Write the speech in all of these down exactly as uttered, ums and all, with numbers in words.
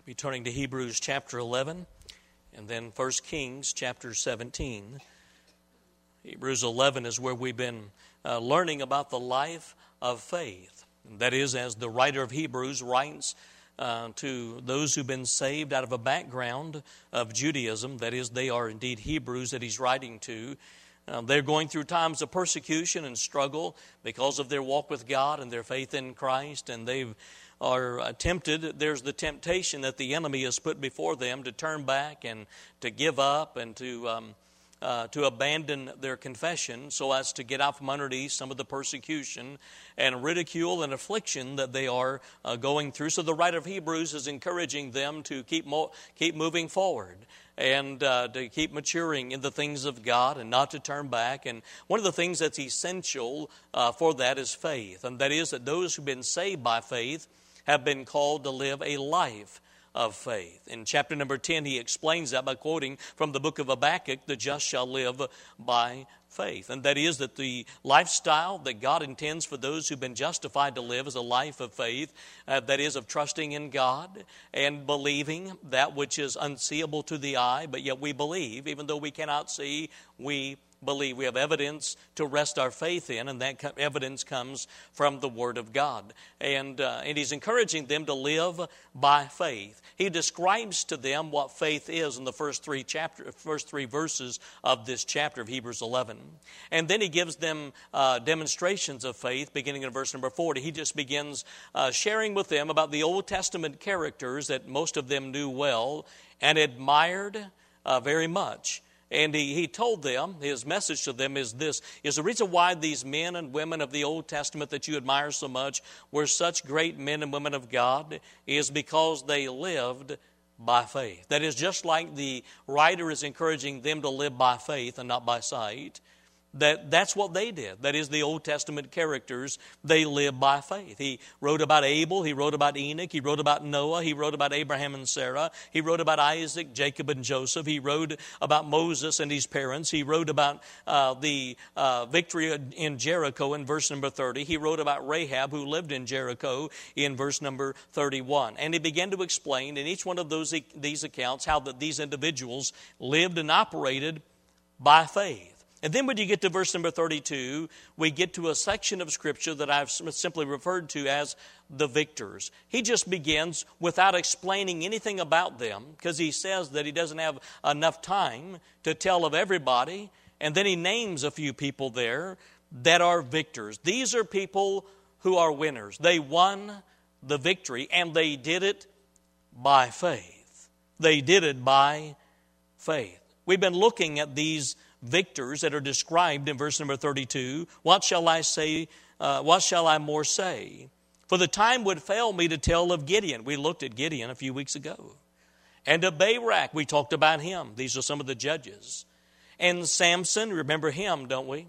Be turning to Hebrews chapter eleven and then First Kings chapter seventeen. Hebrews eleven is where we've been uh, learning about the life of faith. And that is, as the writer of Hebrews writes uh, to those who've been saved out of a background of Judaism, that is, they are indeed Hebrews that he's writing to. Uh, they're going through times of persecution and struggle because of their walk with God and their faith in Christ, and they've are tempted. There's the temptation that the enemy has put before them to turn back and to give up and to um, uh, to abandon their confession so as to get out from underneath some of the persecution and ridicule and affliction that they are uh, going through. So the writer of Hebrews is encouraging them to keep mo- keep moving forward and uh, to keep maturing in the things of God and not to turn back. And one of the things that's essential uh, for that is faith, and that is that those who've been saved by faith have been called to live a life of faith. In chapter number ten, he explains that by quoting from the book of Habakkuk, the just shall live by faith. And that is that the lifestyle that God intends for those who've been justified to live is a life of faith, uh, that is of trusting in God and believing that which is unseeable to the eye, but yet we believe, even though we cannot see, we believe. We have evidence to rest our faith in, and that evidence comes from the Word of God. And, uh, and he's encouraging them to live by faith. He describes to them what faith is in the first three chapter, first three verses of this chapter of Hebrews eleven. And then he gives them uh, demonstrations of faith, beginning in verse number forty. He just begins uh, sharing with them about the Old Testament characters that most of them knew well and admired uh, very much. And he, he told them, his message to them is this, is the reason why these men and women of the Old Testament that you admire so much were such great men and women of God is because they lived by faith. That is, just like the writer is encouraging them to live by faith and not by sight, that that's what they did. That is, the Old Testament characters, they lived by faith. He wrote about Abel, he wrote about Enoch, he wrote about Noah, he wrote about Abraham and Sarah, he wrote about Isaac, Jacob, and Joseph, he wrote about Moses and his parents, he wrote about uh, the uh, victory in Jericho in verse number thirty, he wrote about Rahab who lived in Jericho in verse number thirty-one. And he began to explain in each one of those these accounts how that these individuals lived and operated by faith. And then when you get to verse number thirty-two, we get to a section of Scripture that I've simply referred to as the victors. He just begins without explaining anything about them because he says that he doesn't have enough time to tell of everybody. And then he names a few people there that are victors. These are people who are winners. They won the victory and they did it by faith. They did it by faith. We've been looking at these victors that are described in verse number thirty-two. What shall I say? Uh, what shall I more say? For the time would fail me to tell of Gideon. We looked at Gideon a few weeks ago. And of Barak, we talked about him. These are some of the judges. And Samson, remember him, don't we?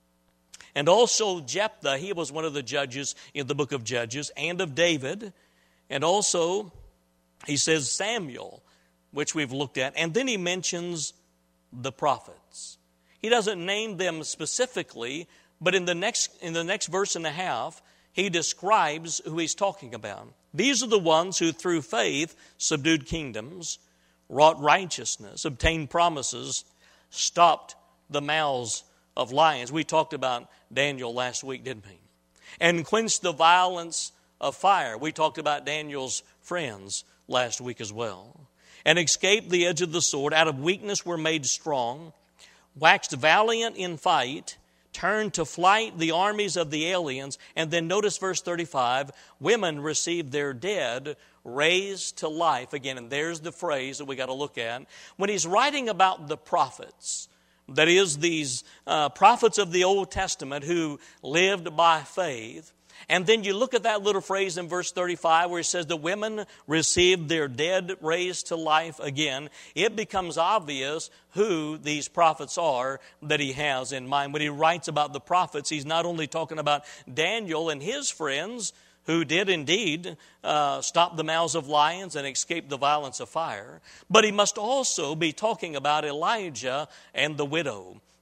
And also Jephthah, he was one of the judges in the book of Judges. And of David. And also, he says Samuel, which we've looked at. And then he mentions the prophets. He doesn't name them specifically, but in the next in the next verse and a half, he describes who he's talking about. These are the ones who through faith subdued kingdoms, wrought righteousness, obtained promises, stopped the mouths of lions. We talked about Daniel last week, didn't we? And quenched the violence of fire. We talked about Daniel's friends last week as well. And escaped the edge of the sword, out of weakness were made strong, waxed valiant in fight, turned to flight the armies of the aliens. And then notice verse thirty-five, women received their dead raised to life. Again, and there's the phrase that we got to look at. When he's writing about the prophets, that is these uh, prophets of the Old Testament who lived by faith, and then you look at that little phrase in verse thirty-five where it says the women received their dead raised to life again. It becomes obvious who these prophets are that he has in mind. When he writes about the prophets, he's not only talking about Daniel and his friends who did indeed uh, stop the mouths of lions and escape the violence of fire, but he must also be talking about Elijah and the widow.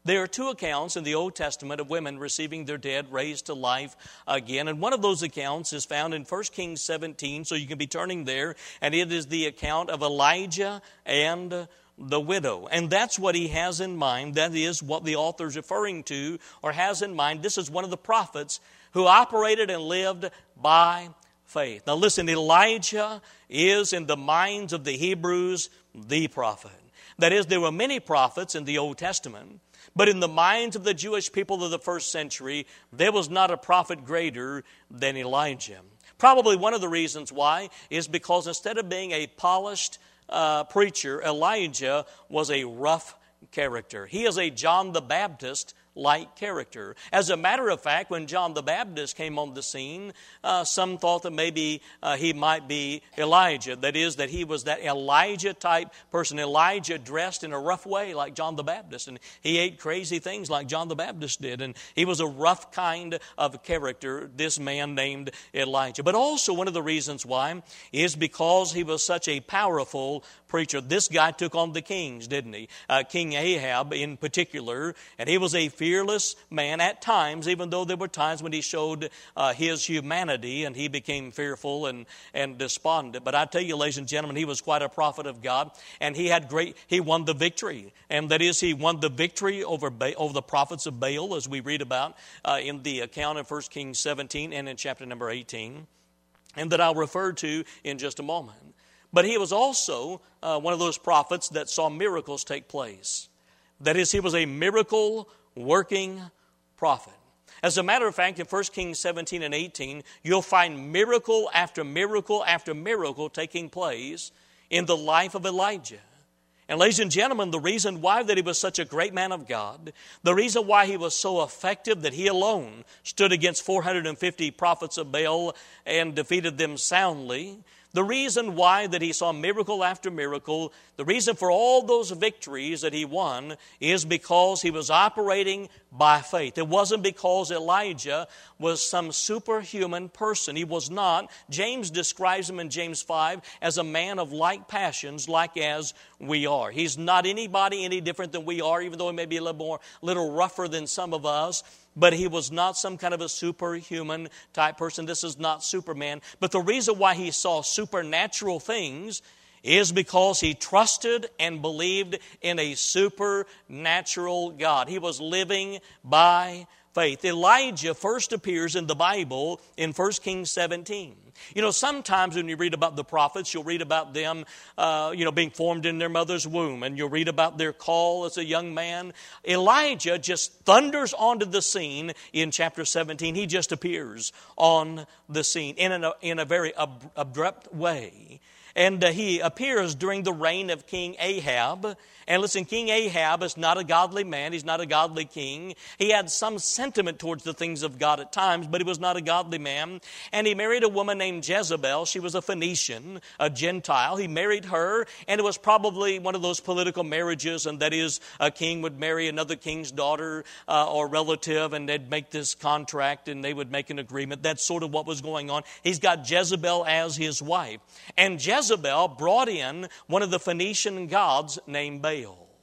There are two accounts in the Old Testament of women receiving their dead raised to life again. And one of those accounts is found in First Kings seventeen, so you can be turning there. And it is the account of Elijah and the widow. And that's what he has in mind. That is what the author is referring to or has in mind. This is one of the prophets who operated and lived by faith. Now listen, Elijah is in the minds of the Hebrews the prophet. That is, there were many prophets in the Old Testament. But in the minds of the Jewish people of the first century, there was not a prophet greater than Elijah. Probably one of the reasons why is because instead of being a polished uh, preacher, Elijah was a rough character. He is a John the Baptist-like character. As a matter of fact, when John the Baptist came on the scene, uh, some thought that maybe uh, he might be Elijah. That is, that he was that Elijah-type person. Elijah dressed in a rough way like John the Baptist, and he ate crazy things like John the Baptist did, and he was a rough kind of character, this man named Elijah. But also one of the reasons why is because he was such a powerful preacher. This guy took on the kings, didn't he? Uh, King Ahab in particular, and he was a fearless man at times, even though there were times when he showed uh, his humanity and he became fearful and, and despondent. But I tell you, ladies and gentlemen, he was quite a prophet of God, and he had great, he won the victory. And that is, he won the victory over, ba- over the prophets of Baal, as we read about uh, in the account of First Kings seventeen and in chapter number eighteen, and that I'll refer to in just a moment. But he was also uh, one of those prophets that saw miracles take place. That is, he was a miracle-working prophet. As a matter of fact, in First Kings seventeen and eighteen, you'll find miracle after miracle after miracle taking place in the life of Elijah. And ladies and gentlemen, the reason why that he was such a great man of God, the reason why he was so effective that he alone stood against four hundred fifty prophets of Baal and defeated them soundly, the reason why that he saw miracle after miracle, the reason for all those victories that he won is because he was operating by faith. It wasn't because Elijah was some superhuman person. He was not. James describes him in James five as a man of like passions, like as we are. He's not anybody any different than we are, even though he may be a little more, little rougher than some of us. But he was not some kind of a superhuman type person. This is not Superman. But the reason why he saw supernatural things is because he trusted and believed in a supernatural God. He was living by faith. Elijah first appears in the Bible in First Kings seventeen. You know, sometimes when you read about the prophets, you'll read about them, uh, you know, being formed in their mother's womb, and you'll read about their call as a young man. Elijah just thunders onto the scene in chapter seventeen. He just appears on the scene in a, in a very ab- abrupt way. And uh, he appears during the reign of King Ahab. And listen, King Ahab is not a godly man. He's not a godly king. He had some sentiment towards the things of God at times, but he was not a godly man. And he married a woman named Jezebel. She was a Phoenician, a Gentile. He married her, and it was probably one of those political marriages, and that is a king would marry another king's daughter uh, or relative, and they'd make this contract, and they would make an agreement. That's sort of what was going on. He's got Jezebel as his wife. And Jezebel brought in one of the Phoenician gods named Baal.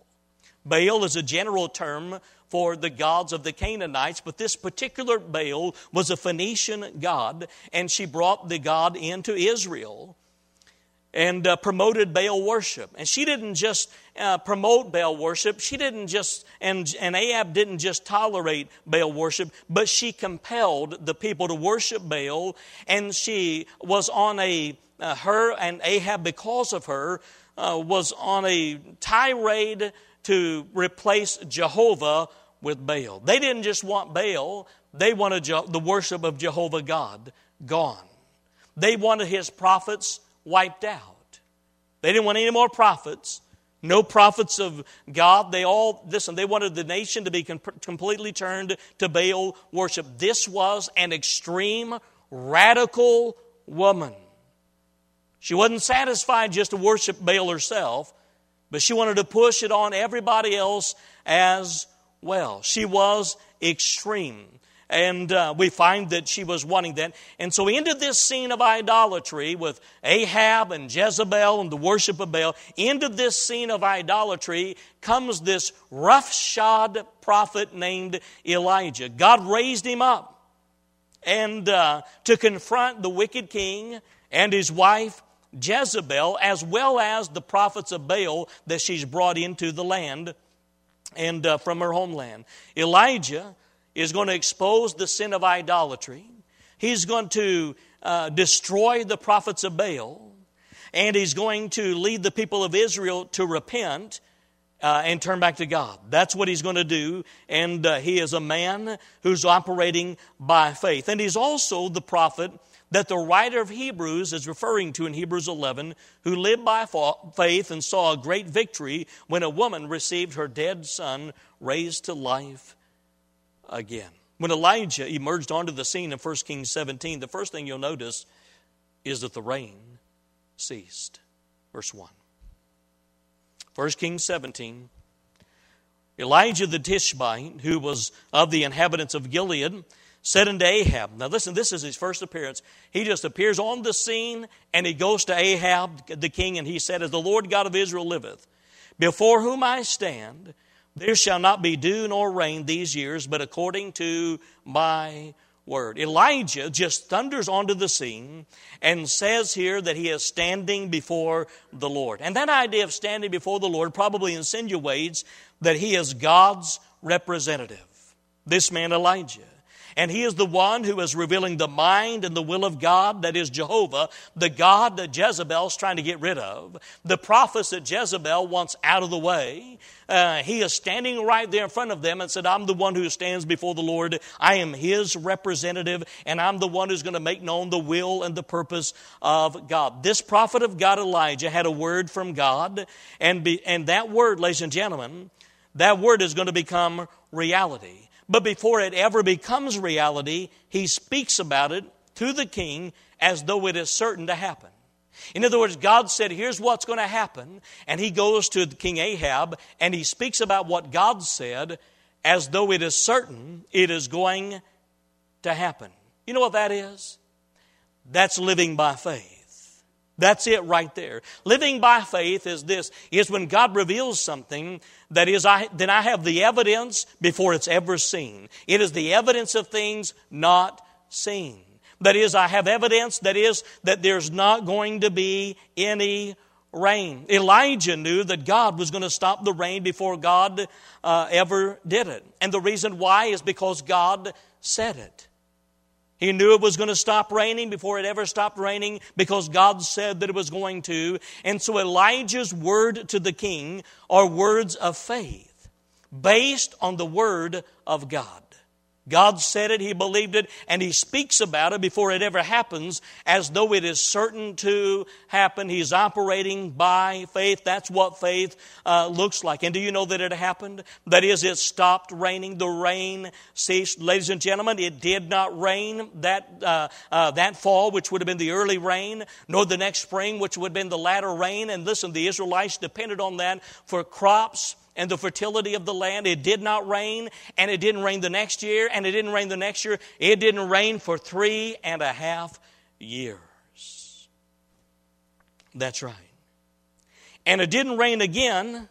Baal is a general term for the gods of the Canaanites, but this particular Baal was a Phoenician god, and she brought the god into Israel and uh, promoted Baal worship. And she didn't just uh, promote Baal worship. She didn't just, and, and Ahab didn't just tolerate Baal worship, but she compelled the people to worship Baal, and she was on a, uh, her and Ahab, because of her, Uh, was on a tirade to replace Jehovah with Baal. They didn't just want Baal, they wanted Je- the worship of Jehovah God gone. They wanted his prophets wiped out. They didn't want any more prophets, no prophets of God. They all, listen, they wanted the nation to be com- completely turned to Baal worship. This was an extreme, radical woman. She wasn't satisfied just to worship Baal herself, but she wanted to push it on everybody else as well. She was extreme. And uh, we find that she was wanting that. And so into this scene of idolatry with Ahab and Jezebel and the worship of Baal, into this scene of idolatry comes this roughshod prophet named Elijah. God raised him up and uh, to confront the wicked king and his wife Jezebel, as well as the prophets of Baal that she's brought into the land and uh, from her homeland. Elijah is going to expose the sin of idolatry. He's going to uh, destroy the prophets of Baal. And he's going to lead the people of Israel to repent uh, and turn back to God. That's what he's going to do. And uh, he is a man who's operating by faith. And he's also the prophet that the writer of Hebrews is referring to in Hebrews eleven, who lived by faith and saw a great victory when a woman received her dead son raised to life again. When Elijah emerged onto the scene in First Kings seventeen, the first thing you'll notice is that the rain ceased. Verse one. First Kings seventeen. Elijah the Tishbite, who was of the inhabitants of Gilead, said unto Ahab. Now listen, this is his first appearance. He just appears on the scene and he goes to Ahab the king and he said, as the Lord God of Israel liveth, before whom I stand, there shall not be dew nor rain these years, but according to my word. Elijah just thunders onto the scene and says here that he is standing before the Lord. And that idea of standing before the Lord probably insinuates that he is God's representative. This man Elijah. And he is the one who is revealing the mind and the will of God, that is Jehovah, the God that Jezebel's trying to get rid of, the prophets that Jezebel wants out of the way. Uh, he is standing right there in front of them and said, I'm the one who stands before the Lord. I am his representative, and I'm the one who's going to make known the will and the purpose of God. This prophet of God, Elijah, had a word from God, and, be, and that word, ladies and gentlemen, that word is going to become reality. But before it ever becomes reality, he speaks about it to the king as though it is certain to happen. In other words, God said, here's what's going to happen. And he goes to King Ahab and he speaks about what God said as though it is certain it is going to happen. You know what that is? That's living by faith. That's it right there. Living by faith is this, is when God reveals something that is, I, then I have the evidence before it's ever seen. It is the evidence of things not seen. That is, I have evidence that is that there's not going to be any rain. Elijah knew that God was going to stop the rain before God uh, ever did it. And the reason why is because God said it. He knew it was going to stop raining before it ever stopped raining because God said that it was going to. And so Elijah's word to the king are words of faith based on the word of God. God said it, he believed it, and he speaks about it before it ever happens as though it is certain to happen. He's operating by faith. That's what faith uh, looks like. And do you know that it happened? That is, it stopped raining. The rain ceased. Ladies and gentlemen, it did not rain that, uh, uh, that fall, which would have been the early rain, nor the next spring, which would have been the latter rain. And listen, the Israelites depended on that for crops and the fertility of the land. It did not rain, and it didn't rain the next year, and it didn't rain the next year. It didn't rain for three and a half years. That's right. And it didn't rain again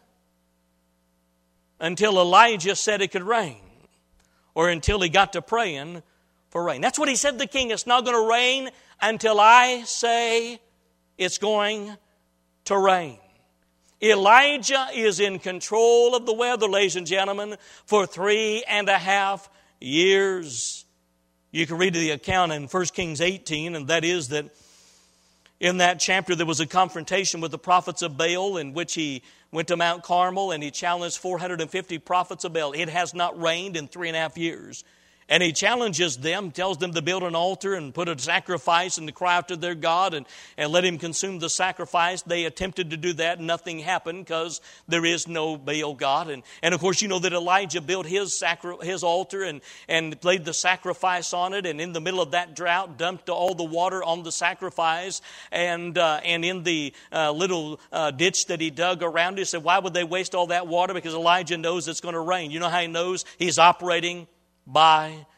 until Elijah said it could rain, or until he got to praying for rain. That's what he said to the king. It's not going to rain until I say it's going to rain. Elijah is in control of the weather, ladies and gentlemen, for three and a half years. You can read the account in First Kings eighteen, and that is that in that chapter there was a confrontation with the prophets of Baal in which he went to Mount Carmel and he challenged four hundred fifty prophets of Baal. It has not rained in three and a half years. And he challenges them, tells them to build an altar and put a sacrifice and to cry out to their God and, and let him consume the sacrifice. They attempted to do that. Nothing happened because there is no Baal God. And, and of course, you know that Elijah built his sacri- his altar and, and laid the sacrifice on it. And in the middle of that drought, dumped all the water on the sacrifice. And uh, and in the uh, little uh, ditch that he dug around it, he said, why would they waste all that water? Because Elijah knows it's going to rain. You know how he knows? He's operating by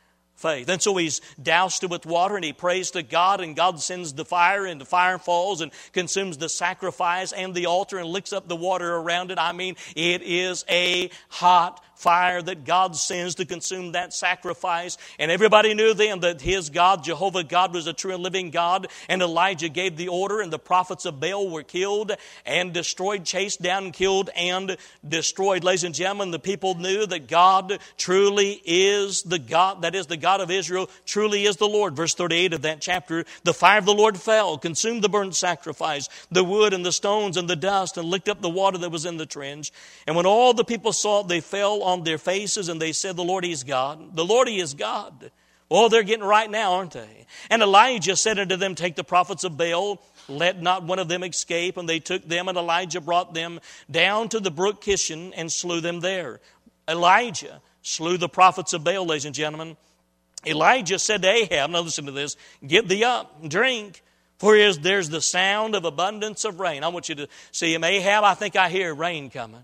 faith. And so he's doused it with water and he prays to God, and God sends the fire, and the fire falls and consumes the sacrifice and the altar and licks up the water around it. I mean, it is a hot fire that God sends to consume that sacrifice. And everybody knew then that his God, Jehovah God, was a true and living God. And Elijah gave the order, and the prophets of Baal were killed and destroyed, chased down, killed, and destroyed. Ladies and gentlemen, the people knew that God truly is the God, that is the God of Israel, truly is the Lord. Verse thirty-eight of that chapter, the fire of the Lord fell, consumed the burnt sacrifice, the wood and the stones and the dust, and licked up the water that was in the trench. And when all the people saw it, they fell on their faces, and they said, the Lord, He is God. The Lord, He is God. Oh, they're getting right now, aren't they? And Elijah said unto them, take the prophets of Baal, let not one of them escape. And they took them, and Elijah brought them down to the brook Kishon and slew them there. Elijah slew the prophets of Baal, ladies and gentlemen. Elijah said to Ahab, now listen to this, get thee up, drink, for there's the sound of abundance of rain. I want you to see him. Ahab, I think I hear rain coming.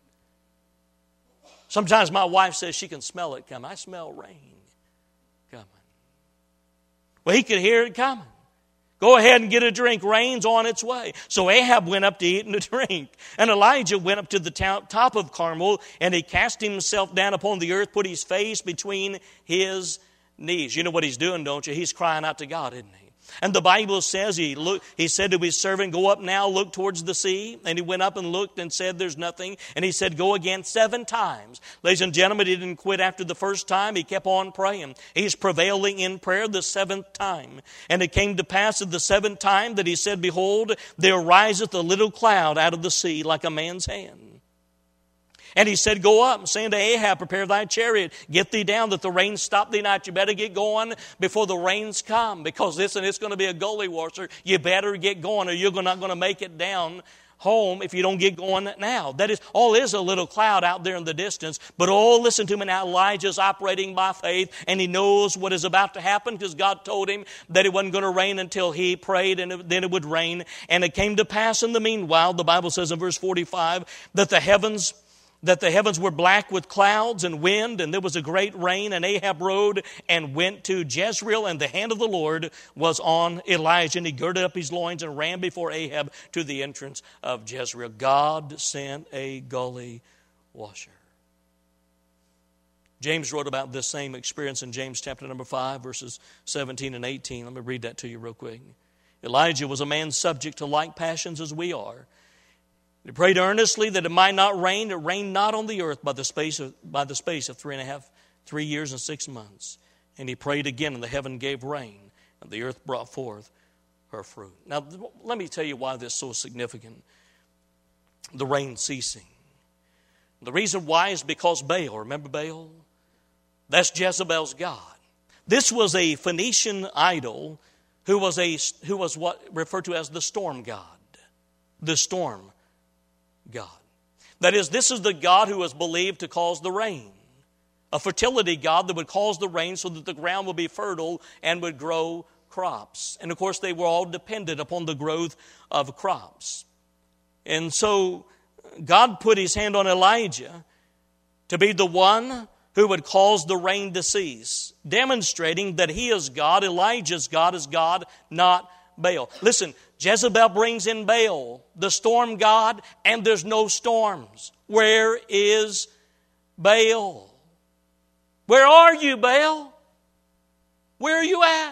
Sometimes my wife says she can smell it coming. I smell rain coming. Well, he could hear it coming. Go ahead and get a drink. Rain's on its way. So Ahab went up to eat and to drink. And Elijah went up to the top of Carmel, and he cast himself down upon the earth, put his face between his knees. You know what he's doing, don't you? He's crying out to God, isn't he? And the Bible says he looked, he said to his servant, go up now, look towards the sea. And he went up and looked and said, there's nothing. And he said, go again seven times. Ladies and gentlemen, he didn't quit after the first time. He kept on praying. He's prevailing in prayer the seventh time. And it came to pass at the seventh time that he said, behold, there ariseth a little cloud out of the sea like a man's hand. And he said, go up, saying to Ahab, prepare thy chariot, get thee down, that the rain stop thee not. You better get going before the rains come, because this and it's going to be a gully washer. You better get going, or you're not going to make it down home if you don't get going now. That is, all is a little cloud out there in the distance. But oh, listen to me now. Elijah's operating by faith, and he knows what is about to happen, because God told him that it wasn't going to rain until he prayed, and then it would rain. And it came to pass in the meanwhile, the Bible says in verse forty-five, that the heavens that the heavens were black with clouds and wind, and there was a great rain, and Ahab rode and went to Jezreel, and the hand of the Lord was on Elijah, and he girded up his loins and ran before Ahab to the entrance of Jezreel. God sent a gully washer. James wrote about this same experience in James chapter number five, verses seventeen and eighteen. Let me read that to you real quick. Elijah was a man subject to like passions as we are. He prayed earnestly that it might not rain. It rained not on the earth by the space of, by the space of three and a half, three years and six months. And he prayed again, and the heaven gave rain, and the earth brought forth her fruit. Now, let me tell you why this is so significant. The rain ceasing. The reason why is because Baal, remember Baal? That's Jezebel's god. This was a Phoenician idol who was a who was what referred to as the storm god. The storm God. That is, this is the God who was believed to cause the rain. A fertility God that would cause the rain so that the ground would be fertile and would grow crops. And of course, they were all dependent upon the growth of crops. And so God put his hand on Elijah to be the one who would cause the rain to cease, demonstrating that he is God. Elijah's God is God, not Baal. Listen, Jezebel brings in Baal, the storm god, and there's no storms. Where is Baal? Where are you, Baal? Where are you at?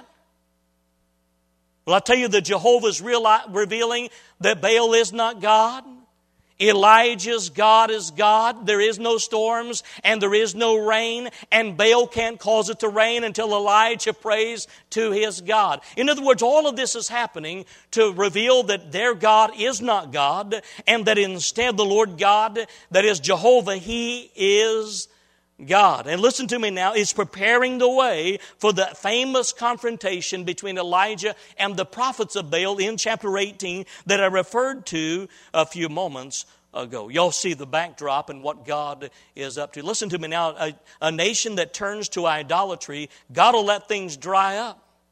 Well, I tell you that Jehovah's revealing that Baal is not God. Elijah's God is God. There is no storms and there is no rain, and Baal can't cause it to rain until Elijah prays to his God. In other words, all of this is happening to reveal that their God is not God, and that instead the Lord God, that is Jehovah, He is God. And listen to me now, it's preparing the way for the famous confrontation between Elijah and the prophets of Baal in chapter eighteen that I referred to a few moments ago. Y'all see the backdrop and what God is up to. Listen to me now, a, a nation that turns to idolatry, God will let things dry up.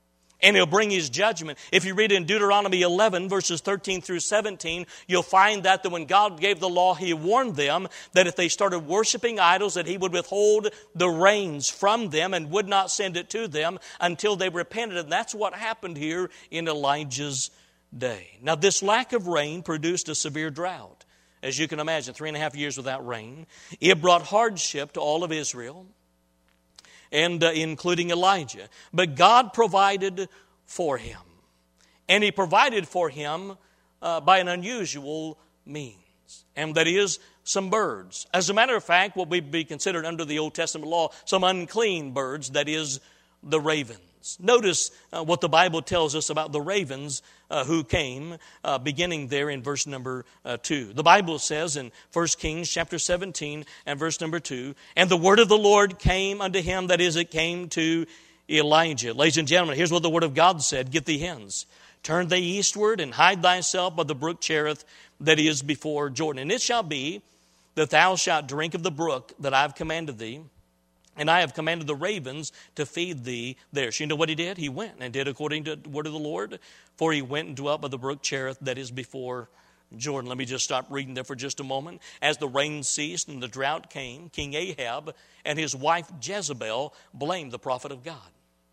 and He'll bring His judgment. If you read in Deuteronomy eleven, verses thirteen through seventeen, you'll find that, that when God gave the law, He warned them that if they started worshiping idols, that He would withhold the rains from them and would not send it to them until they repented. And that's what happened here in Elijah's day. Now, this lack of rain produced a severe drought. As you can imagine, three and a half years without rain. It brought hardship to all of Israel, and uh, including Elijah. But God provided for him. And He provided for him uh, by an unusual means. And that is some birds. As a matter of fact, what would be considered under the Old Testament law, some unclean birds, that is the ravens. Notice uh, what the Bible tells us about the ravens uh, who came, uh, beginning there in verse number uh, two. The Bible says in First Kings chapter seventeen and verse number two, "And the word of the Lord came unto him," that is, it came to Elijah. Ladies and gentlemen, here's what the word of God said: "Get thee hence, turn thee eastward, and hide thyself by the brook Cherith, that is before Jordan. And it shall be that thou shalt drink of the brook that I have commanded thee, and I have commanded the ravens to feed thee there." So you know what he did? He went and did according to the word of the Lord. For he went and dwelt by the brook Cherith, that is before Jordan. Let me just stop reading there for just a moment. "As the rain ceased and the drought came, King Ahab and his wife Jezebel blamed the prophet of God."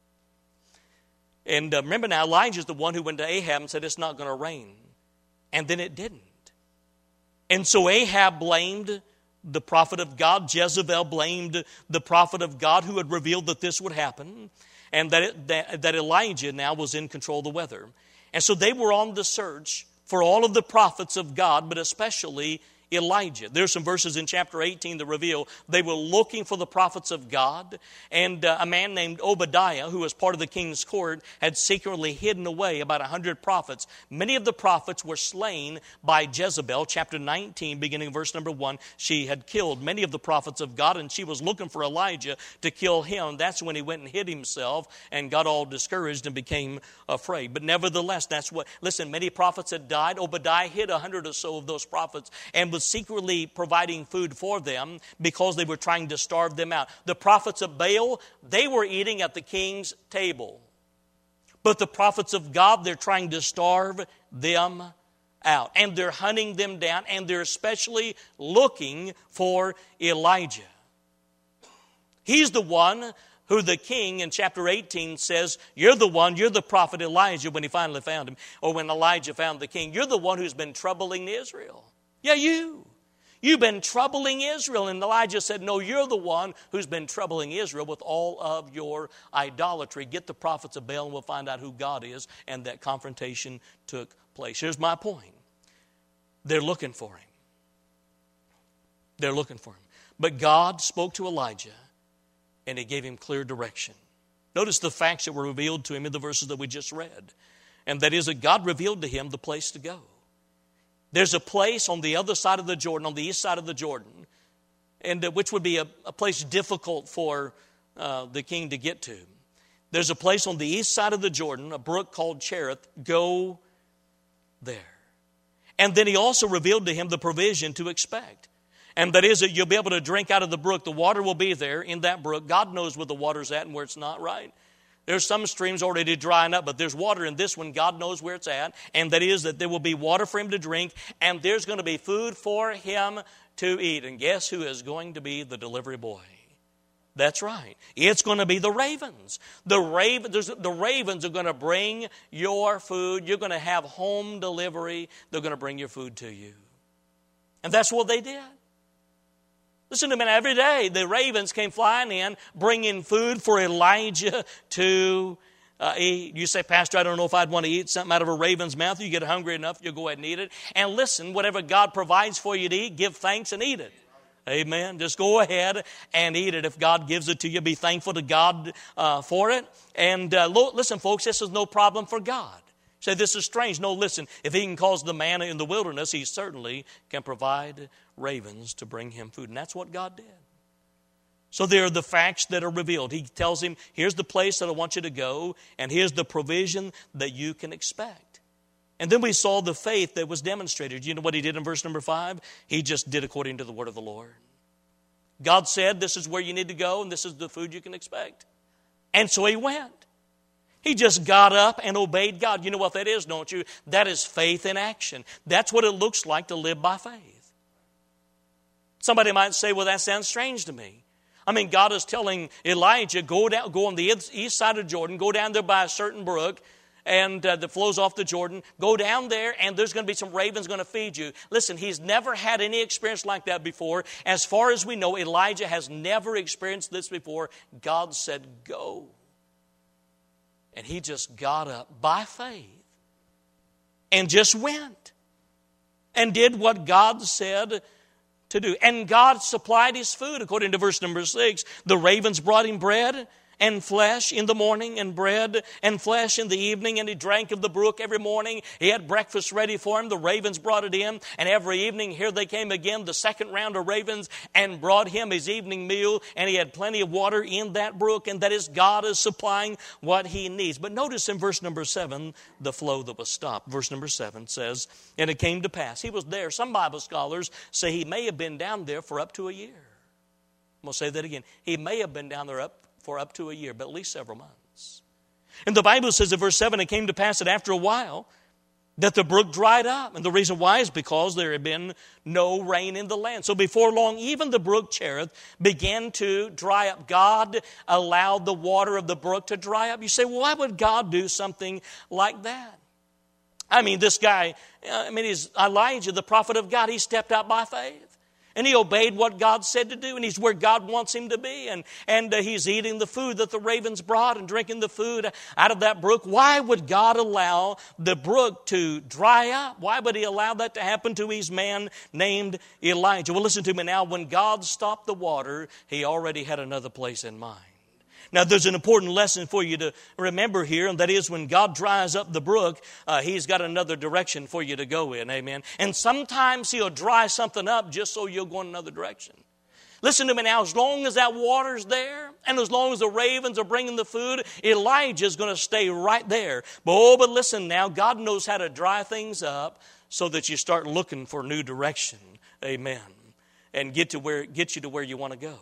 And uh, remember now, Elijah's the one who went to Ahab and said, "It's not going to rain." And then it didn't. And so Ahab blamed the prophet of God. Jezebel blamed the prophet of God who had revealed that this would happen, and that, it, that, that Elijah now was in control of the weather. And so they were on the search for all of the prophets of God, but especially Elijah. There's some verses in chapter eighteen that reveal they were looking for the prophets of God, and uh, a man named Obadiah, who was part of the king's court, had secretly hidden away about a hundred prophets. Many of the prophets were slain by Jezebel. Chapter nineteen, beginning verse number one, she had killed many of the prophets of God, and she was looking for Elijah to kill him. That's when he went and hid himself and got all discouraged and became afraid. But nevertheless, that's what, listen, many prophets had died. Obadiah hid a hundred or so of those prophets and was secretly providing food for them because they were trying to starve them out. The prophets of Baal, they were eating at the king's table. But the prophets of God, they're trying to starve them out. And they're hunting them down, and they're especially looking for Elijah. He's the one who the king in chapter eighteen says, "You're the one, you're the prophet Elijah," when he finally found him, or when Elijah found the king. "You're the one who's been troubling Israel." Yeah, you. You've been troubling Israel. And Elijah said, "No, you're the one who's been troubling Israel with all of your idolatry. Get the prophets of Baal and we'll find out who God is." And that confrontation took place. Here's my point. They're looking for him. They're looking for him. But God spoke to Elijah and He gave him clear direction. Notice the facts that were revealed to him in the verses that we just read. And that is that God revealed to him the place to go. There's a place on the other side of the Jordan, on the east side of the Jordan, and uh, which would be a, a place difficult for uh, the king to get to. There's a place on the east side of the Jordan, a brook called Cherith. Go there. And then He also revealed to him the provision to expect. And that is that you'll be able to drink out of the brook. The water will be there in that brook. God knows where the water's at and where it's not, right? There's some streams already drying up, but there's water in this one. God knows where it's at. And that is that there will be water for him to drink, and there's going to be food for him to eat. And guess who is going to be the delivery boy? That's right. It's going to be the ravens. The, raven, the ravens are going to bring your food. You're going to have home delivery. They're going to bring your food to you. And that's what they did. Listen to me, every day the ravens came flying in, bringing food for Elijah to uh, eat. You say, "Pastor, I don't know if I'd want to eat something out of a raven's mouth." You get hungry enough, you'll go ahead and eat it. And listen, whatever God provides for you to eat, give thanks and eat it. Amen. Just go ahead and eat it. If God gives it to you, be thankful to God uh, for it. And uh, listen, folks, this is no problem for God. Say, "This is strange." No, listen, if He can cause the manna in the wilderness, He certainly can provide ravens to bring him food. And that's what God did. So there are the facts that are revealed. He tells him, "Here's the place that I want you to go, and here's the provision that you can expect." And then we saw the faith that was demonstrated. You know what he did in verse number five? He just did according to the word of the Lord. God said, "This is where you need to go, and this is the food you can expect." And so he went. He just got up and obeyed God. You know what that is, don't you? That is faith in action. That's what it looks like to live by faith. Somebody might say, well, that sounds strange to me. I mean, God is telling Elijah, go down, go on the east side of Jordan, go down there by a certain brook, and uh, that flows off the Jordan. Go down there, and there's going to be some ravens going to feed you. Listen, he's never had any experience like that before. As far as we know, Elijah has never experienced this before. God said, go. And he just got up by faith and just went and did what God said to do. And God supplied his food, according to verse number six. The ravens brought him bread and flesh in the morning, and bread and flesh in the evening, and he drank of the brook every morning. He had breakfast ready for him. The ravens brought it in, and every evening here they came again, the second round of ravens, and brought him his evening meal, and he had plenty of water in that brook, and that is, God is supplying what he needs. But notice in verse number seven, the flow that was stopped. Verse number seven says, and it came to pass. He was there. Some Bible scholars say he may have been down there for up to a year. I'm going to say that again. He may have been down there up for up to a year, but at least several months. And the Bible says in verse seven, it came to pass that after a while that the brook dried up. And the reason why is because there had been no rain in the land. So before long, even the brook Cherith began to dry up. God allowed the water of the brook to dry up. You say, well, why would God do something like that? I mean, this guy, I mean, he's Elijah, the prophet of God. He stepped out by faith. And he obeyed what God said to do, and he's where God wants him to be. And, and uh, he's eating the food that the ravens brought and drinking the food out of that brook. Why would God allow the brook to dry up? Why would he allow that to happen to his man named Elijah? Well, listen to me now. When God stopped the water, he already had another place in mind. Now, there's an important lesson for you to remember here, and that is when God dries up the brook, uh, he's got another direction for you to go in, amen? And sometimes he'll dry something up just so you'll go in another direction. Listen to me now, as long as that water's there, and as long as the ravens are bringing the food, Elijah's going to stay right there. But, oh, but listen now, God knows how to dry things up so that you start looking for new direction, amen, and get to where get you to where you want to go.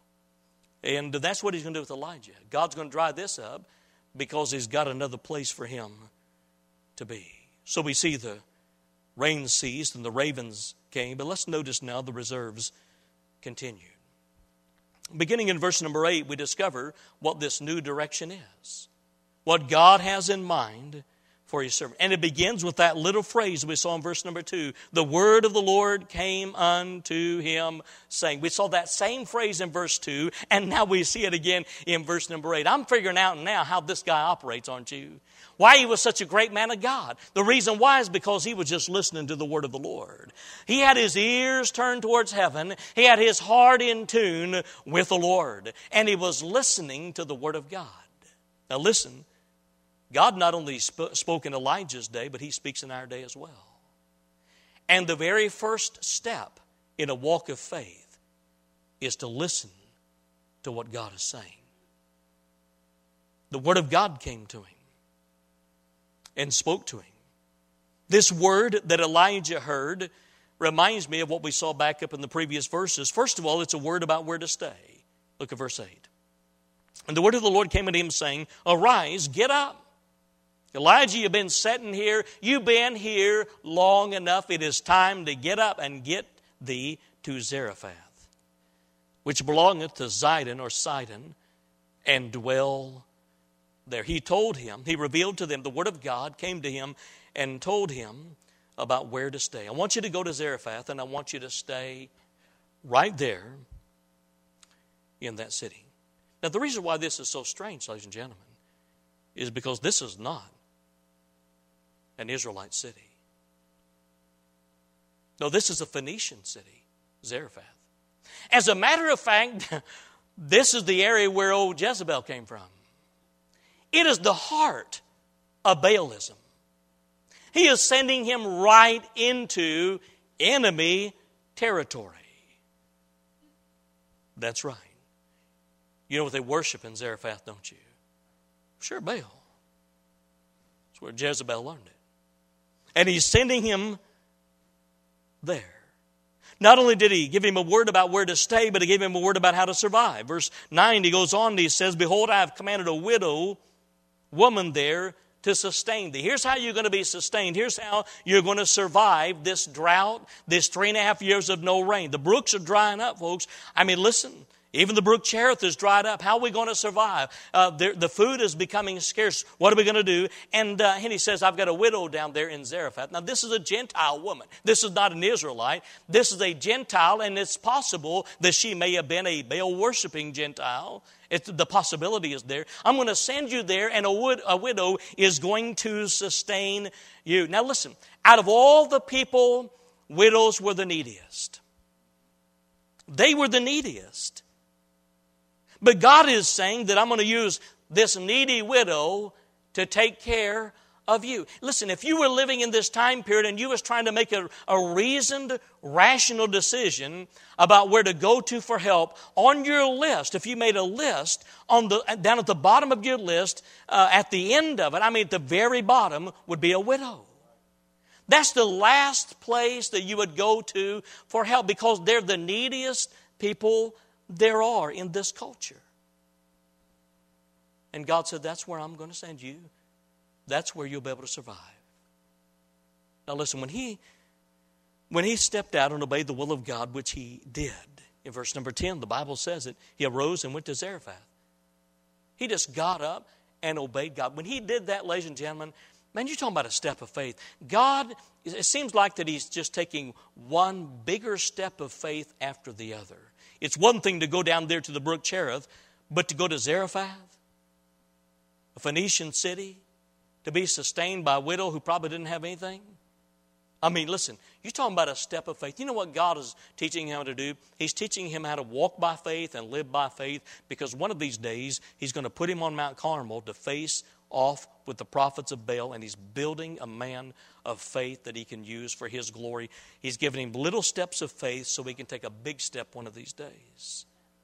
And that's what he's going to do with Elijah. God's going to dry this up because he's got another place for him to be. So we see the rain ceased and the ravens came. But let's notice now the reserves continued. Beginning in verse number eight, we discover what this new direction is. What God has in mind for his servant. And it begins with that little phrase we saw in verse number two. The word of the Lord came unto him, saying. We saw that same phrase in verse two, and now we see it again in verse number eight. I'm figuring out now how this guy operates, aren't you? Why he was such a great man of God. The reason why is because he was just listening to the word of the Lord. He had his ears turned towards heaven. He had his heart in tune with the Lord. And he was listening to the word of God. Now listen. God not only sp- spoke in Elijah's day, but he speaks in our day as well. And the very first step in a walk of faith is to listen to what God is saying. The word of God came to him and spoke to him. This word that Elijah heard reminds me of what we saw back up in the previous verses. First of all, it's a word about where to stay. Look at verse eight. And the word of the Lord came unto him, saying, arise, get up. Elijah, you've been sitting here. You've been here long enough. It is time to get up and get thee to Zarephath, which belongeth to Zidon or Sidon, and dwell there. He told him, he revealed to them, the word of God came to him and told him about where to stay. I want you to go to Zarephath, and I want you to stay right there in that city. Now, the reason why this is so strange, ladies and gentlemen, is because this is not an Israelite city. No, this is a Phoenician city, Zarephath. As a matter of fact, this is the area where old Jezebel came from. It is the heart of Baalism. He is sending him right into enemy territory. That's right. You know what they worship in Zarephath, don't you? Sure, Baal. That's where Jezebel learned it. And he's sending him there. Not only did he give him a word about where to stay, but he gave him a word about how to survive. Verse nine, he goes on and he says, behold, I have commanded a widow woman there to sustain thee. Here's how you're going to be sustained. Here's how you're going to survive this drought, this three and a half years of no rain. The brooks are drying up, folks. I mean, listen, even the brook Cherith is dried up. How are we going to survive? Uh, the, the food is becoming scarce. What are we going to do? And, uh, and he says, I've got a widow down there in Zarephath. Now, this is a Gentile woman. This is not an Israelite. This is a Gentile, and it's possible that she may have been a Baal-worshiping Gentile. It's, the possibility is there. I'm going to send you there, and a, wood, a widow is going to sustain you. Now listen, out of all the people, widows were the neediest. They were the neediest. But God is saying that I'm going to use this needy widow to take care of you. Listen, if you were living in this time period and you was trying to make a, a reasoned, rational decision about where to go to for help, on your list, if you made a list, on the down at the bottom of your list, uh, at the end of it, I mean at the very bottom, would be a widow. That's the last place that you would go to for help because they're the neediest people there are in this culture. And God said, that's where I'm going to send you. That's where you'll be able to survive. Now listen, when he when he stepped out and obeyed the will of God, which he did, in verse number ten, the Bible says it, he arose and went to Zarephath. He just got up and obeyed God. When he did that, ladies and gentlemen, man, you're talking about a step of faith. God, it seems like that he's just taking one bigger step of faith after the other. It's one thing to go down there to the brook Cherith, but to go to Zarephath, a Phoenician city, to be sustained by a widow who probably didn't have anything? I mean, listen, you're talking about a step of faith. You know what God is teaching him to do? He's teaching him how to walk by faith and live by faith, because one of these days he's going to put him on Mount Carmel to face off with the prophets of Baal, and he's building a man of faith that he can use for his glory. He's giving him little steps of faith so he can take a big step one of these days.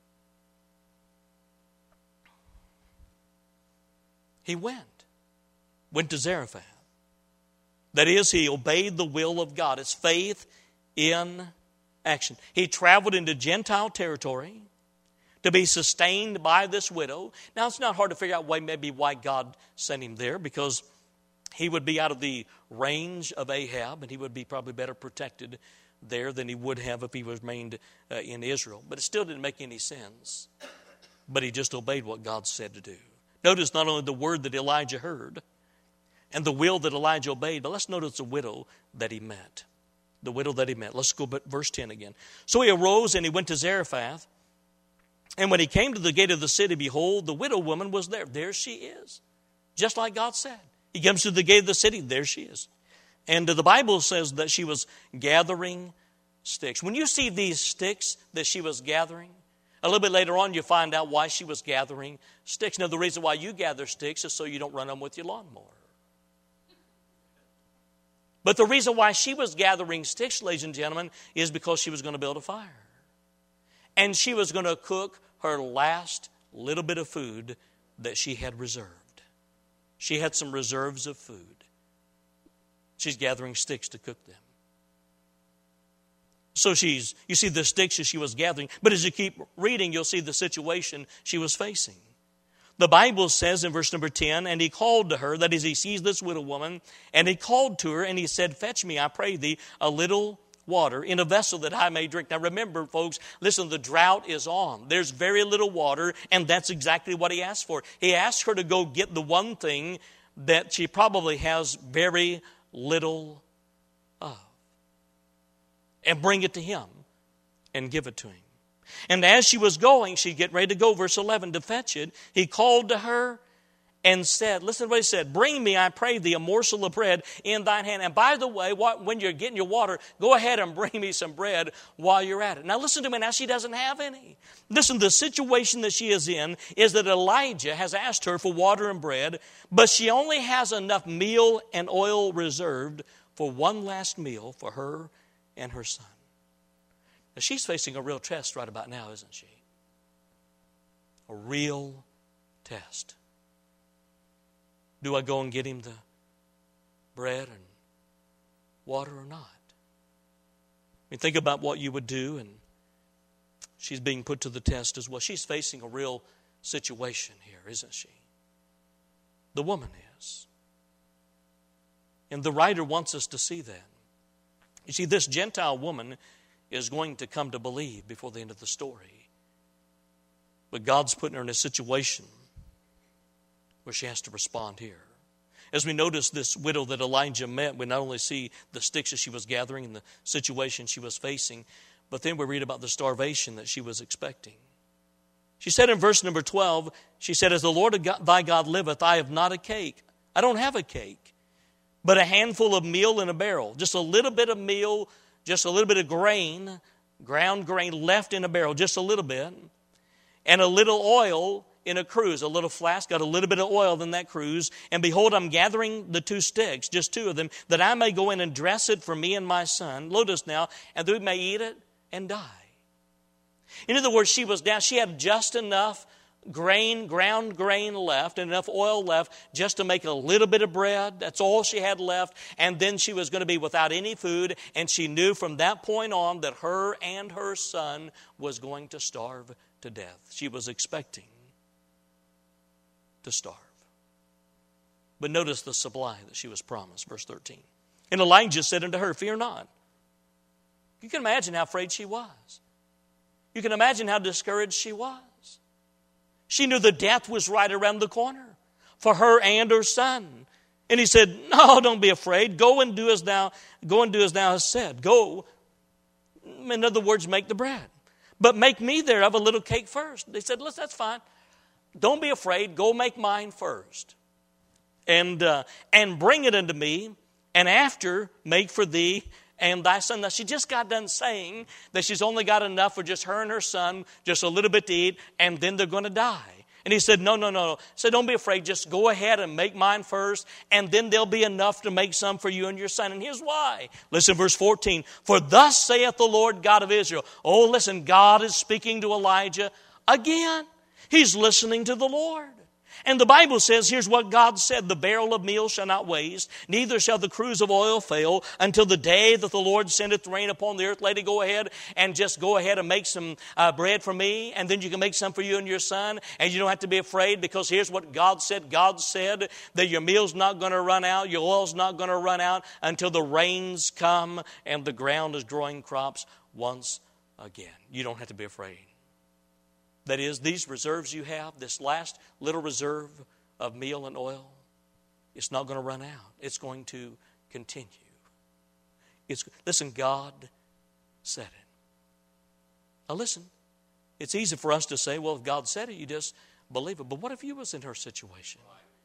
He went. Went to Zarephath. That is, he obeyed the will of God. It's faith in action. He traveled into Gentile territory to be sustained by this widow. Now, it's not hard to figure out why, maybe why God sent him there, because he would be out of the range of Ahab, and he would be probably better protected there than he would have if he remained uh, in Israel. But it still didn't make any sense. But he just obeyed what God said to do. Notice not only the word that Elijah heard, and the will that Elijah obeyed, but let's notice the widow that he met. The widow that he met. Let's go to verse ten again. So he arose and he went to Zarephath. And when he came to the gate of the city, behold, the widow woman was there. There she is. Just like God said. He comes to the gate of the city. There she is. And the Bible says that she was gathering sticks. When you see these sticks that she was gathering, a little bit later on you find out why she was gathering sticks. Now the reason why you gather sticks is so you don't run them with your lawnmower. But the reason why she was gathering sticks, ladies and gentlemen, is because she was going to build a fire. And she was going to cook her last little bit of food that she had reserved. She had some reserves of food. She's gathering sticks to cook them. So she's, you see the sticks that she was gathering. But as you keep reading, you'll see the situation she was facing. The Bible says in verse number ten, and he called to her, that is, he sees this widow woman, and he called to her, and he said, fetch me, I pray thee, a little water in a vessel that I may drink. Now remember, folks, listen, the drought is on. There's very little water, and that's exactly what he asked for. He asked her to go get the one thing that she probably has very little of, and bring it to him and give it to him. And as she was going, she'd get ready to go, verse eleven, to fetch it. He called to her and said, listen to what he said, bring me, I pray thee, a morsel of bread in thine hand. And by the way, when you're getting your water, go ahead and bring me some bread while you're at it. Now listen to me, now she doesn't have any. Listen, the situation that she is in is that Elijah has asked her for water and bread, but she only has enough meal and oil reserved for one last meal for her and her son. Now, she's facing a real test right about now, isn't she? A real test. Do I go and get him the bread and water or not? I mean, think about what you would do, and she's being put to the test as well. She's facing a real situation here, isn't she? the woman is. And the writer wants us to see that. You see, this Gentile woman is going to come to believe before the end of the story. But God's putting her in a situation where she has to respond here. As we notice this widow that Elijah met, we not only see the sticks that she was gathering and the situation she was facing, but then we read about the starvation that she was expecting. She said in verse number twelve, she said, "As the Lord thy God liveth, I have not a cake." I don't have a cake, but a handful of meal in a barrel. Just a little bit of meal, just a little bit of grain, ground grain left in a barrel, just a little bit. And a little oil in a cruse, a little flask, got a little bit of oil in that cruse. And behold, I'm gathering the two sticks, just two of them, that I may go in and dress it for me and my son. Notice now, and that we may eat it and die. In other words, she was down. She had just enough grain, ground grain left, and enough oil left just to make a little bit of bread. That's all she had left. And then she was going to be without any food. And she knew from that point on that her and her son was going to starve to death. She was expecting to starve. But notice the supply that she was promised, verse thirteen. And Elijah said unto her, "Fear not." You can imagine how afraid she was. You can imagine how discouraged she was. She knew the death was right around the corner for her and her son. And he said, "No, don't be afraid. Go and do as thou, go and do as thou hast said. Go." In other words, make the bread. But make me thereof a little cake first. They said, "Listen, that's fine. Don't be afraid. Go make mine first. And, uh, and bring it unto me. And after, make for thee and thy son." Now, she just got done saying that she's only got enough for just her and her son, just a little bit to eat, and then they're going to die. And he said, no, no, no, no. He said, "Don't be afraid. Just go ahead and make mine first, and then there'll be enough to make some for you and your son." And here's why. Listen, verse fourteen. "For thus saith the Lord God of Israel." Oh, listen, God is speaking to Elijah again. He's listening to the Lord. And the Bible says, here's what God said: "The barrel of meal shall not waste, neither shall the cruse of oil fail, until the day that the Lord sendeth rain upon the earth." Lady, go ahead and just go ahead and make some uh, bread for me, and then you can make some for you and your son, and you don't have to be afraid, because here's what God said. God said that your meal's not going to run out, your oil's not going to run out until the rains come and the ground is growing crops once again. You don't have to be afraid. That is, these reserves you have, this last little reserve of meal and oil, it's not going to run out. It's going to continue. It's, listen, God said it. Now listen, it's easy for us to say, well, if God said it, you just believe it. But what if you was in her situation?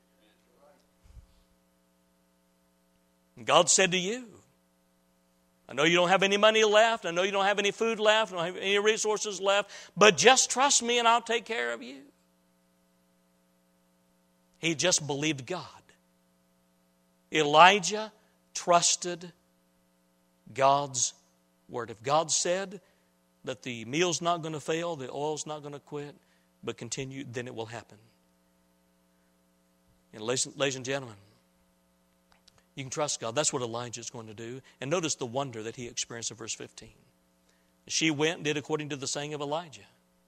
And God said to you, "I know you don't have any money left. I know you don't have any food left. I don't have any resources left. But just trust me and I'll take care of you." He just believed God. Elijah trusted God's word. If God said that the meal's not going to fail, the oil's not going to quit, but continue, then it will happen. And ladies, ladies and gentlemen, you can trust God. That's what Elijah is going to do. And notice the wonder that he experienced in verse fifteen. She went and did according to the saying of Elijah.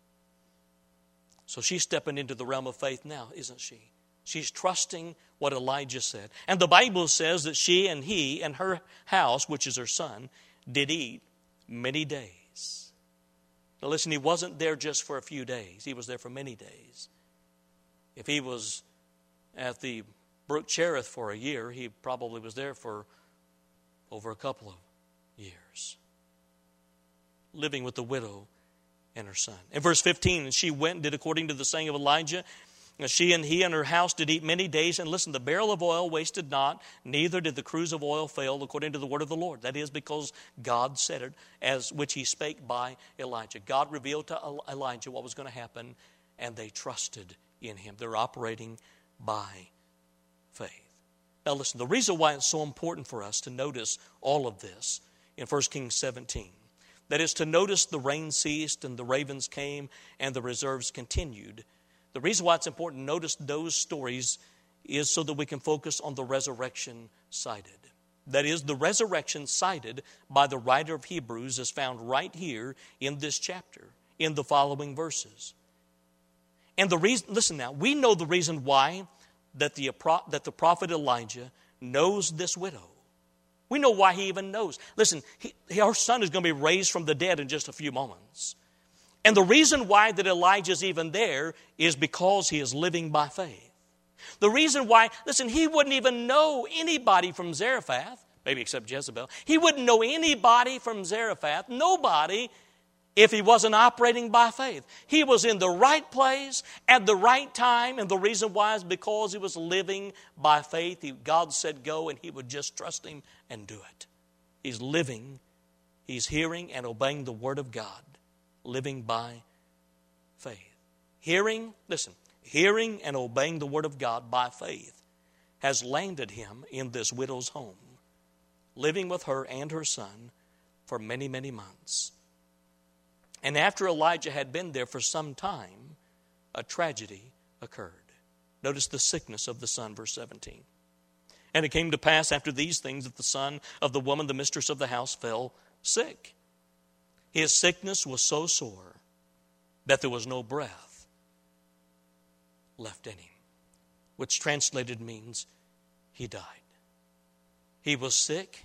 So she's stepping into the realm of faith now, isn't she? She's trusting what Elijah said. And the Bible says that she and he and her house, which is her son, did eat many days. Now listen, he wasn't there just for a few days. He was there for many days. If he was at the Brook Cherith for a year, he probably was there for over a couple of years, living with the widow and her son. In verse fifteen, "And she went and did according to the saying of Elijah. And she and he and her house did eat many days. And listen, the barrel of oil wasted not, neither did the cruse of oil fail, according to the word of the Lord." That is, because God said it, as which he spake by Elijah. God revealed to Elijah what was going to happen, and they trusted in him. They're operating by faith. Now listen, the reason why it's so important for us to notice all of this in First Kings seventeen, that is to notice the rain ceased and the ravens came and the reserves continued. The reason why it's important to notice those stories is so that we can focus on the resurrection cited. That is, the resurrection cited by the writer of Hebrews is found right here in this chapter, in the following verses. And the reason, listen now, we know the reason why that the, that the prophet Elijah knows this widow. We know why he even knows. Listen, he, her son is going to be raised from the dead in just a few moments. And the reason why that Elijah's even there is because he is living by faith. The reason why, listen, he wouldn't even know anybody from Zarephath, maybe except Jezebel. He wouldn't know anybody from Zarephath, nobody, if he wasn't operating by faith. He was in the right place at the right time, and the reason why is because he was living by faith. He, God said go, and he would just trust him and do it. He's living, he's hearing and obeying the word of God, living by faith. Hearing, listen, hearing and obeying the word of God by faith has landed him in this widow's home, living with her and her son for many, many months. And after Elijah had been there for some time, a tragedy occurred. Notice the sickness of the son, verse seventeen. And it came to pass after these things that the son of the woman, the mistress of the house, fell sick. His sickness was so sore that there was no breath left in him, which translated means he died. He was sick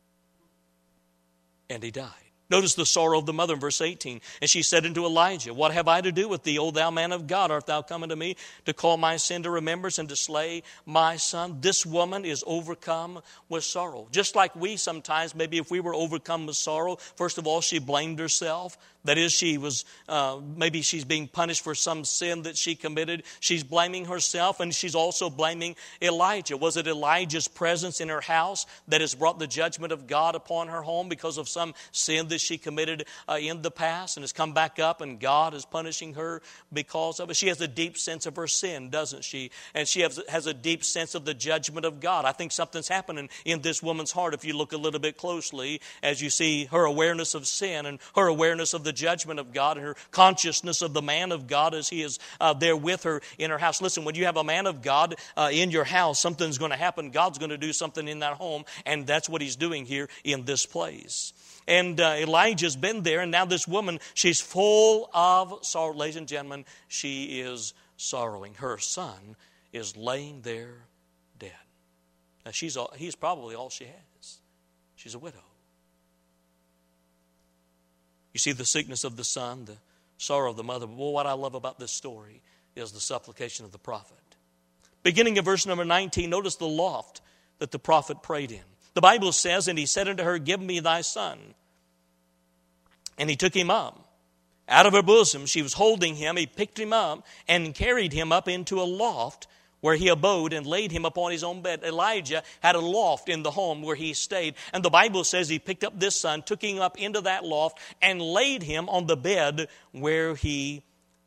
and he died. Notice the sorrow of the mother in verse eighteen. And she said unto Elijah, what have I to do with thee, O thou man of God? Art thou come unto me to call my sin to remembrance and to slay my son? This woman is overcome with sorrow. Just like we sometimes, maybe if we were overcome with sorrow, first of all, she blamed herself. That is, she was, uh, maybe she's being punished for some sin that she committed. She's blaming herself, and she's also blaming Elijah. Was it Elijah's presence in her house that has brought the judgment of God upon her home because of some sin that she committed uh, in the past and has come back up, and God is punishing her because of it? She has a deep sense of her sin, doesn't she? And she has, has a deep sense of the judgment of God. I think something's happening in this woman's heart if you look a little bit closely, as you see her awareness of sin and her awareness of the judgment of God and her consciousness of the man of God as he is uh, there with her in her house. Listen, when you have a man of God uh, in your house, something's going to happen. God's going to do something in that home, and that's what he's doing here in this place. And uh, Elijah's been there, and now this woman, she's full of sorrow. Ladies and gentlemen, she is sorrowing. Her son is laying there dead. Now, she's all, he's probably all she has. She's a widow. You see the sickness of the son, the sorrow of the mother. But well, what I love about this story is the supplication of the prophet. Beginning of verse number nineteen, notice the loft that the prophet prayed in. The Bible says, and he said unto her, give me thy son. And he took him up. Out of her bosom she was holding him. He picked him up and carried him up into a loft where he abode and laid him upon his own bed. Elijah had a loft in the home where he stayed. And the Bible says he picked up this son, took him up into that loft, and laid him on the bed where he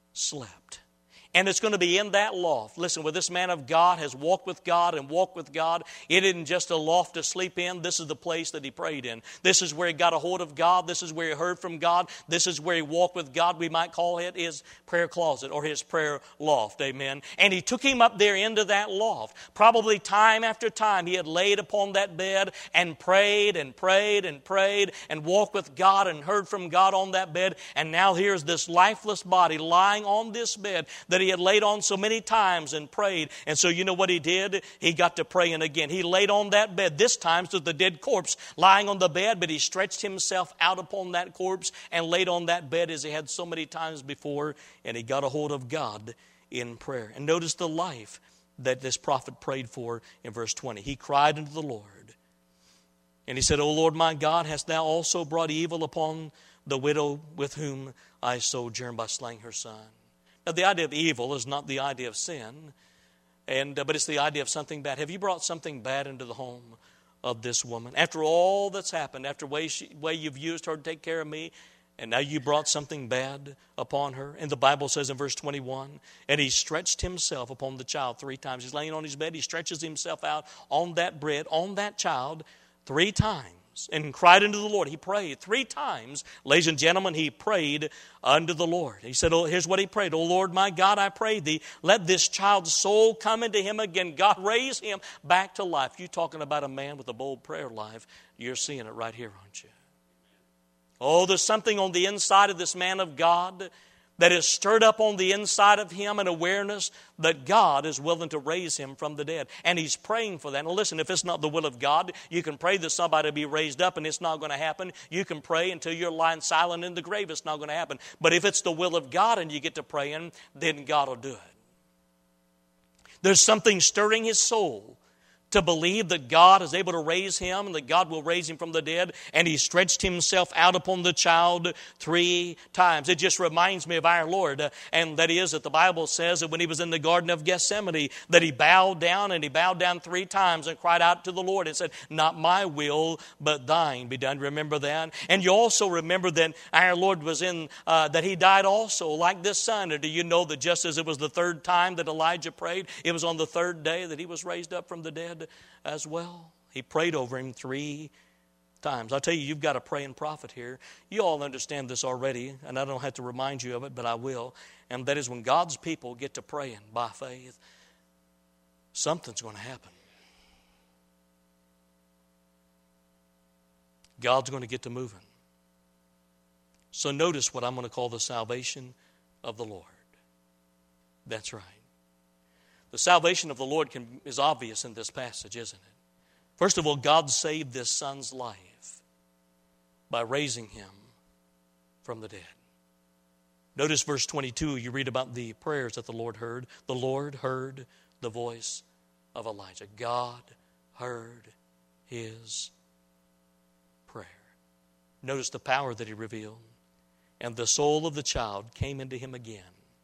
slept. And it's going to be in that loft. Listen, where this man of God has walked with God and walked with God, it isn't just a loft to sleep in. This is the place that he prayed in. This is where he got a hold of God. This is where he heard from God. This is where he walked with God. We might call it his prayer closet or his prayer loft. Amen. And he took him up there into that loft. Probably time after time he had laid upon that bed and prayed and prayed and prayed and walked with God and heard from God on that bed. And now here's this lifeless body lying on this bed that he had laid on so many times and prayed. And so you know what he did? He got to praying again. He laid on that bed, this time to the dead corpse lying on the bed, but he stretched himself out upon that corpse and laid on that bed as he had so many times before, and he got a hold of God in prayer. And notice the life that this prophet prayed for in verse twenty. He cried unto the Lord, and he said, O Lord my God, hast thou also brought evil upon the widow with whom I sojourn by slaying her son? Now, the idea of evil is not the idea of sin, and uh, but it's the idea of something bad. Have you brought something bad into the home of this woman? After all that's happened, after the way, she, way you've used her to take care of me, and now you brought something bad upon her? And the Bible says in verse twenty-one, and he stretched himself upon the child three times. He's laying on his bed. He stretches himself out on that bread, on that child, three times. And cried unto the Lord. He prayed three times. Ladies and gentlemen, he prayed unto the Lord. He said, oh, here's what he prayed. O Lord, my God, I pray thee, let this child's soul come into him again. God, raise him back to life. You talking about a man with a bold prayer life. You're seeing it right here, aren't you? Oh, there's something on the inside of this man of God that is stirred up on the inside of him, an awareness that God is willing to raise him from the dead. And he's praying for that. Now listen, if it's not the will of God, you can pray that somebody be raised up and it's not going to happen. You can pray until you're lying silent in the grave. It's not going to happen. But if it's the will of God and you get to praying, then God will do it. There's something stirring his soul to believe that God is able to raise him and that God will raise him from the dead. And he stretched himself out upon the child three times. It just reminds me of our Lord. Uh, and that is that the Bible says that when he was in the Garden of Gethsemane, that he bowed down and he bowed down three times and cried out to the Lord and said, not my will, but thine be done. Remember that? And you also remember that our Lord was in, uh, that he died also like this son. Or do you know that just as it was the third time that Elijah prayed, it was on the third day that he was raised up from the dead as well? He prayed over him three times. I tell you, you've got a praying prophet here. You all understand this already, and I don't have to remind you of it, but I will. And that is when God's people get to praying by faith, something's going to happen. God's going to get to moving. So notice what I'm going to call the salvation of the Lord. That's right. The salvation of the Lord can, is obvious in this passage, isn't it? First of all, God saved this son's life by raising him from the dead. Notice verse twenty-two, you read about the prayers that the Lord heard. The Lord heard the voice of Elijah. God heard his prayer. Notice the power that he revealed. And the soul of the child came into him again.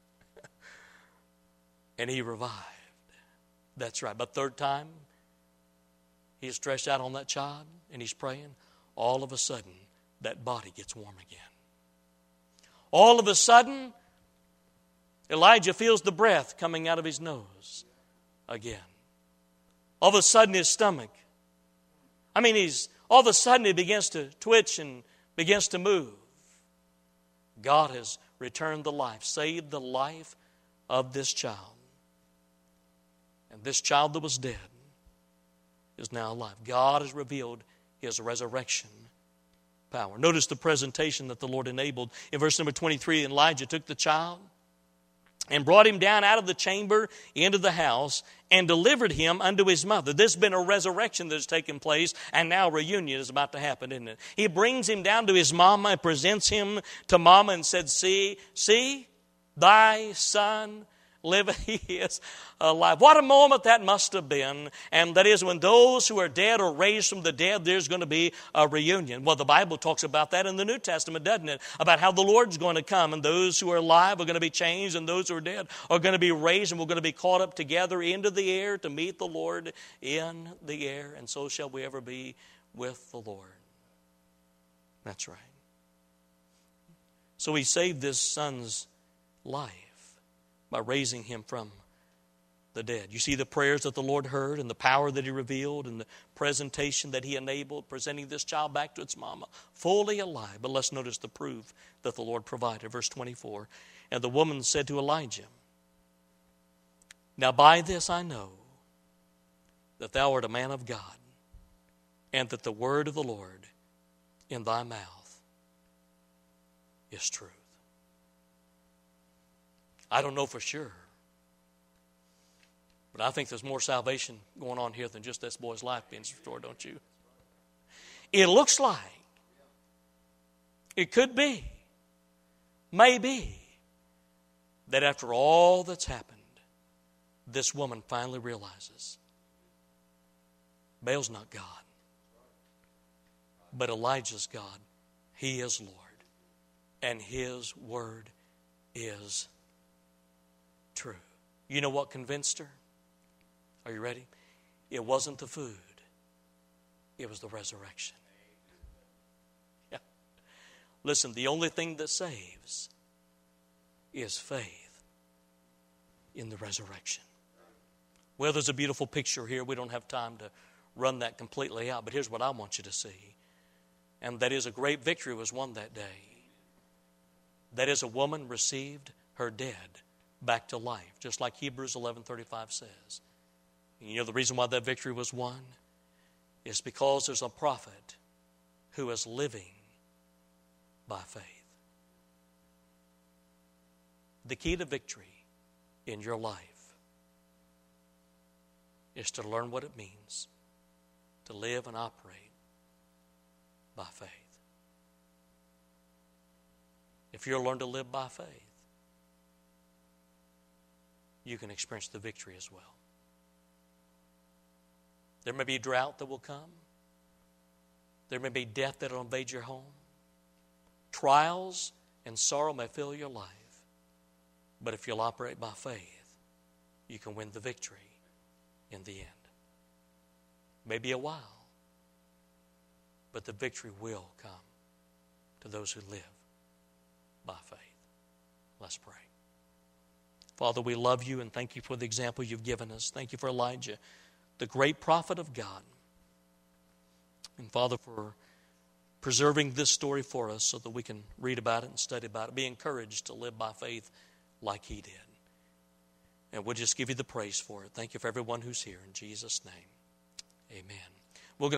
And he revived. That's right. But third time, he's stretched out on that child and he's praying. All of a sudden, that body gets warm again. All of a sudden, Elijah feels the breath coming out of his nose again. All of a sudden, his stomach. I mean, he's all of a sudden, he begins to twitch and begins to move. God has returned the life, saved the life of this child. And this child that was dead is now alive. God has revealed his resurrection power. Notice the presentation that the Lord enabled. In verse number twenty-three, Elijah took the child and brought him down out of the chamber into the house and delivered him unto his mother. This has been a resurrection that has taken place, and now a reunion is about to happen, isn't it? He brings him down to his mama and presents him to mama and said, See, see, thy son liveth, he is alive. What a moment that must have been. And that is when those who are dead are raised from the dead, there's going to be a reunion. Well, the Bible talks about that in the New Testament, doesn't it? About how the Lord's going to come and those who are alive are going to be changed and those who are dead are going to be raised and we're going to be caught up together into the air to meet the Lord in the air. And so shall we ever be with the Lord. That's right. So he saved this son's life by raising him from the dead. You see the prayers that the Lord heard and the power that he revealed and the presentation that he enabled, presenting this child back to its mama, fully alive. But let's notice the proof that the Lord provided. Verse twenty-four, and the woman said to Elijah, Now by this I know that thou art a man of God, and that the word of the Lord in thy mouth is truth. I don't know for sure, but I think there's more salvation going on here than just this boy's life being restored, don't you? It looks like, it could be, maybe, that after all that's happened, this woman finally realizes Baal's not God, but Elijah's God. He is Lord, and his word is true. You know what convinced her? Are you ready? It wasn't the food. It was the resurrection. Yeah. Listen, the only thing that saves is faith in the resurrection. Well, there's a beautiful picture here. We don't have time to run that completely out, but here's what I want you to see. And that is, a great victory was won that day. That is, a woman received her dead back to life, just like Hebrews eleven thirty-five says. And you know the reason why that victory was won? Is because there's a prophet who is living by faith. The key to victory in your life is to learn what it means to live and operate by faith. If you'll learn to live by faith, you can experience the victory as well. There may be drought that will come. There may be death that will invade your home. Trials and sorrow may fill your life. But if you'll operate by faith, you can win the victory in the end. Maybe a while, but the victory will come to those who live by faith. Let's pray. Father, we love you and thank you for the example you've given us. Thank you for Elijah, the great prophet of God. And Father, for preserving this story for us so that we can read about it and study about it, be encouraged to live by faith like he did. And we'll just give you the praise for it. Thank you for everyone who's here. In Jesus' name, amen.